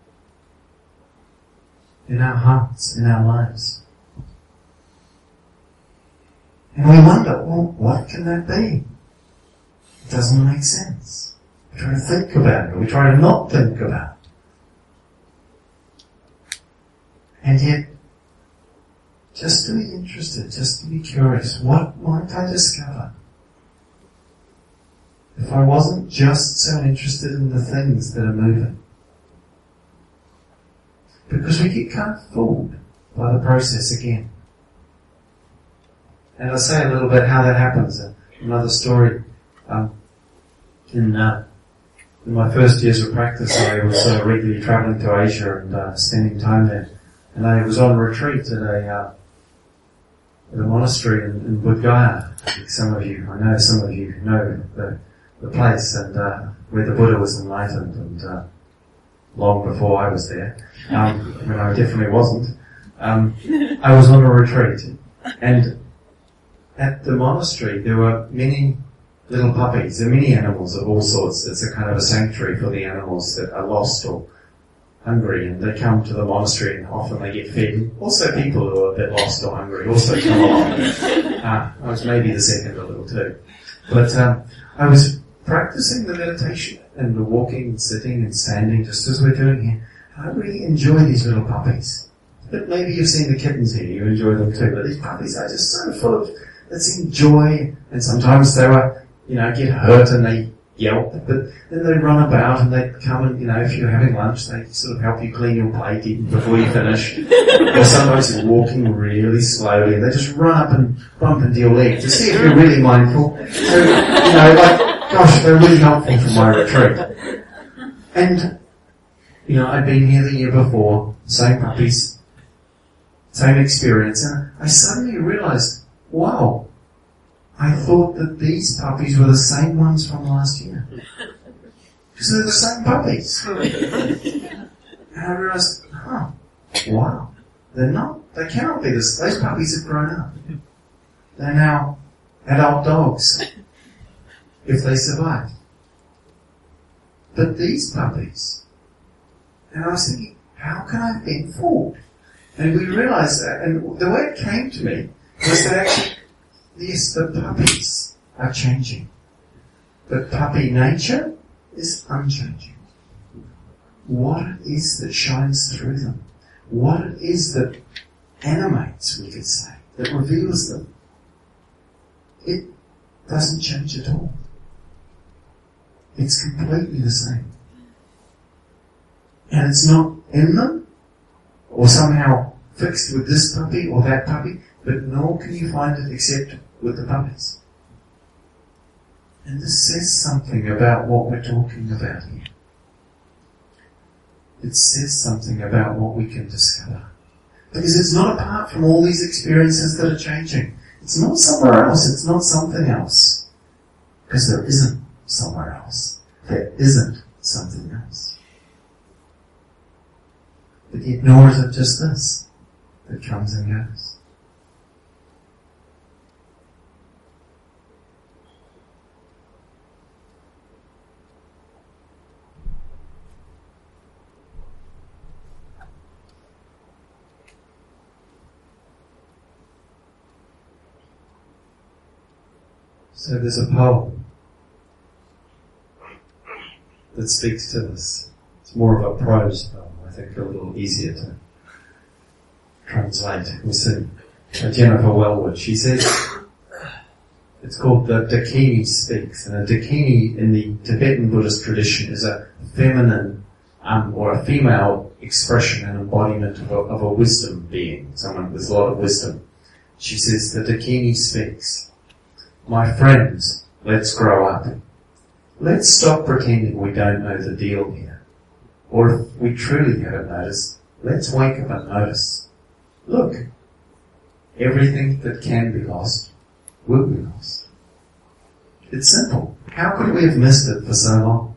in our hearts, in our lives. And we wonder, well, what can that be? It doesn't make sense. We try to think about it, we try to not think about it. And yet, just to be interested, just to be curious, what might I discover if I wasn't just so interested in the things that are moving? Because we get kind of fooled by the process again. And I'll say a little bit how that happens. Another story. Um, in, uh, in my first years of practice, I was uh, regularly travelling to Asia and uh, spending time there. And I was on retreat at a uh, at a monastery in, in Bodh Gaya. I think some of you, I know some of you know the, the place, and uh, where the Buddha was enlightened, and uh, long before I was there, um, when I definitely wasn't. Um, I was on a retreat, and at the monastery there were many little puppies, there are many animals of all sorts. It's a kind of a sanctuary for the animals that are lost or hungry, and they come to the monastery and often they get fed. Also people who are a bit lost or hungry also come along. Uh, I was maybe the second a little too. But um, I was practicing the meditation and the walking and sitting and standing just as we're doing here. I really enjoy these little puppies. But maybe you've seen the kittens here, you enjoy them too. But these puppies are just so full of, Let's enjoy. And sometimes they were, you know, get hurt and they yelp, but then they run about and they come and, you know, if you're having lunch, they sort of help you clean your plate even before you finish. Or sometimes you're walking really slowly and they just run up and bump into your leg to see if you're really mindful. So, you know, like, gosh, they're really helpful for my retreat. And, you know, I'd been here the year before, same puppies, same experience, and I suddenly realized, wow, I thought that these puppies were the same ones from last year. Because they're the same puppies. And I realized, huh, wow, they're not, they cannot be this, those puppies have grown up. They're now adult dogs, if they survive. But these puppies, and I was thinking, how can I have been fooled? And we realized that, and the way it came to me was that actually, yes, the puppies are changing. But puppy nature is unchanging. What it is that shines through them, what it is that animates, we could say, that reveals them, it doesn't change at all. It's completely the same. And it's not in them, or somehow fixed with this puppy or that puppy, but nor can you find it except with the puppies. And this says something about what we're talking about here. It says something about what we can discover. Because it's not apart from all these experiences that are changing. It's not somewhere else, it's not something else. Because there isn't somewhere else. There isn't something else. But yet nor is it just this that comes and goes. So there's a poem that speaks to this. It's more of a prose poem, I think, a little easier to translate. We'll see. Uh, Jennifer Wellwood, she says, it's called the Dakini Speaks, and a Dakini in the Tibetan Buddhist tradition is a feminine um, or a female expression and embodiment of a, of a wisdom being, someone with a lot of wisdom. She says, the Dakini speaks. My friends, let's grow up. Let's stop pretending we don't know the deal here. Or if we truly haven't noticed, let's wake up and notice. Look, everything that can be lost will be lost. It's simple. How could we have missed it for so long?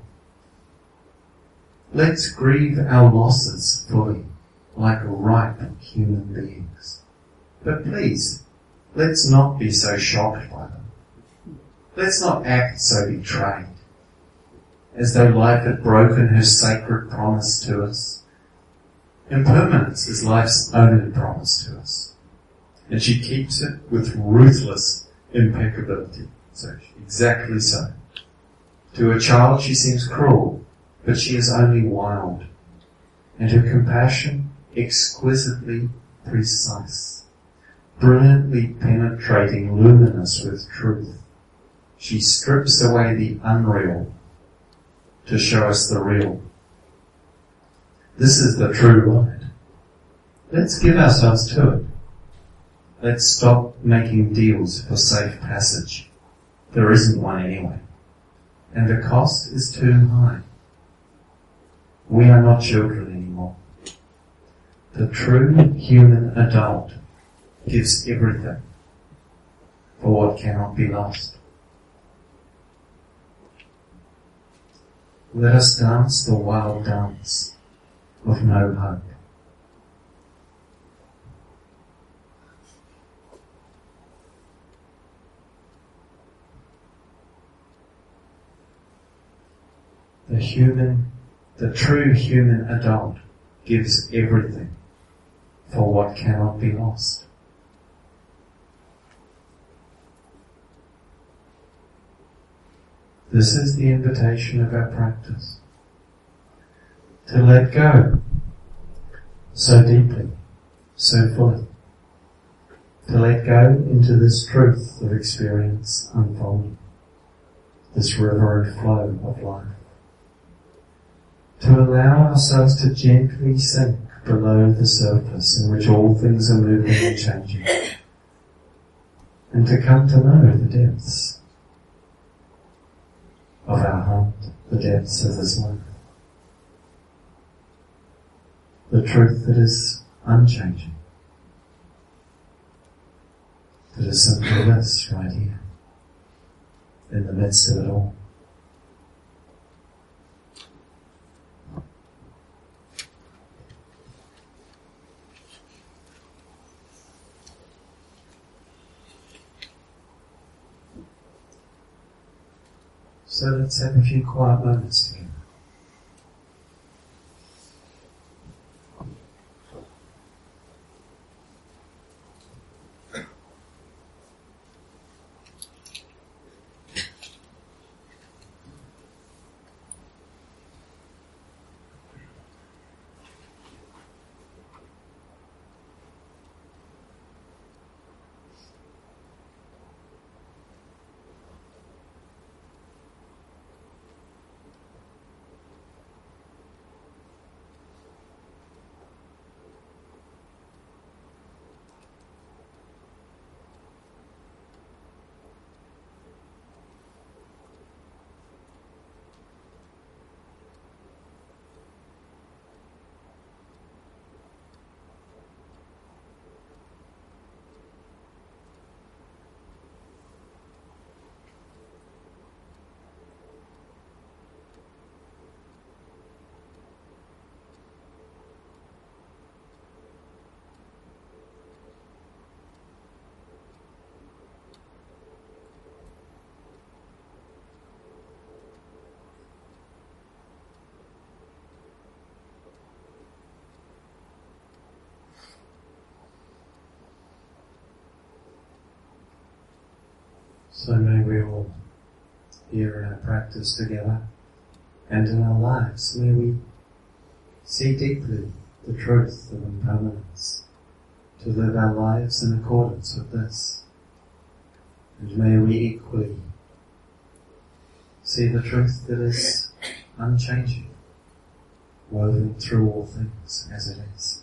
Let's grieve our losses fully, like ripe human beings. But please, let's not be so shocked by them. Let's not act so betrayed, as though life had broken her sacred promise to us. Impermanence is life's only promise to us, and she keeps it with ruthless impeccability. So, exactly so. To a child she seems cruel, but she is only wild, and her compassion exquisitely precise, brilliantly penetrating, luminous with truth. She strips away the unreal to show us the real. This is the true ride. Let's give ourselves to it. Let's stop making deals for safe passage. There isn't one anyway. And the cost is too high. We are not children anymore. The true human adult gives everything for what cannot be lost. Let us dance the wild dance of no hope. The human, the true human adult gives everything for what cannot be lost. This is the invitation of our practice. To let go so deeply, so fully. to let go into this truth of experience unfolding, this river and flow of life. To allow ourselves to gently sink below the surface in which all things are moving and changing, and to come to know the depths of our heart, the depths of this life, the truth that is unchanging, that is simply this right here, in the midst of it all. So let's have a few quiet moments together. So may we all, here in our practice together and in our lives, may we see deeply the truth of impermanence, to live our lives in accordance with this. And may we equally see the truth that is unchanging, woven through all things as it is.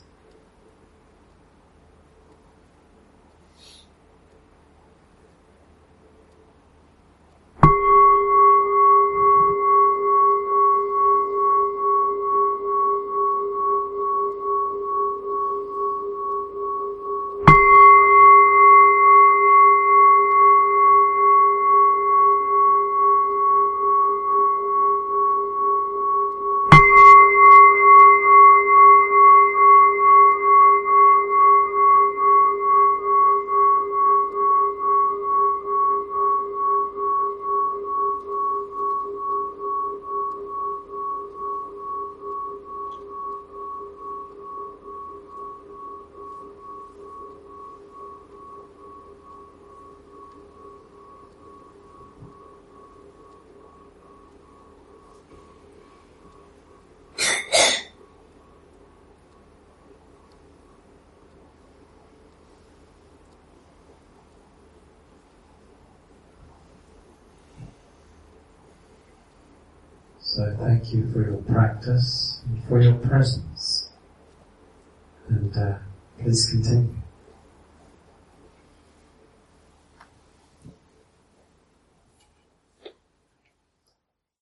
So thank you for your practice and for your presence. And uh, please continue.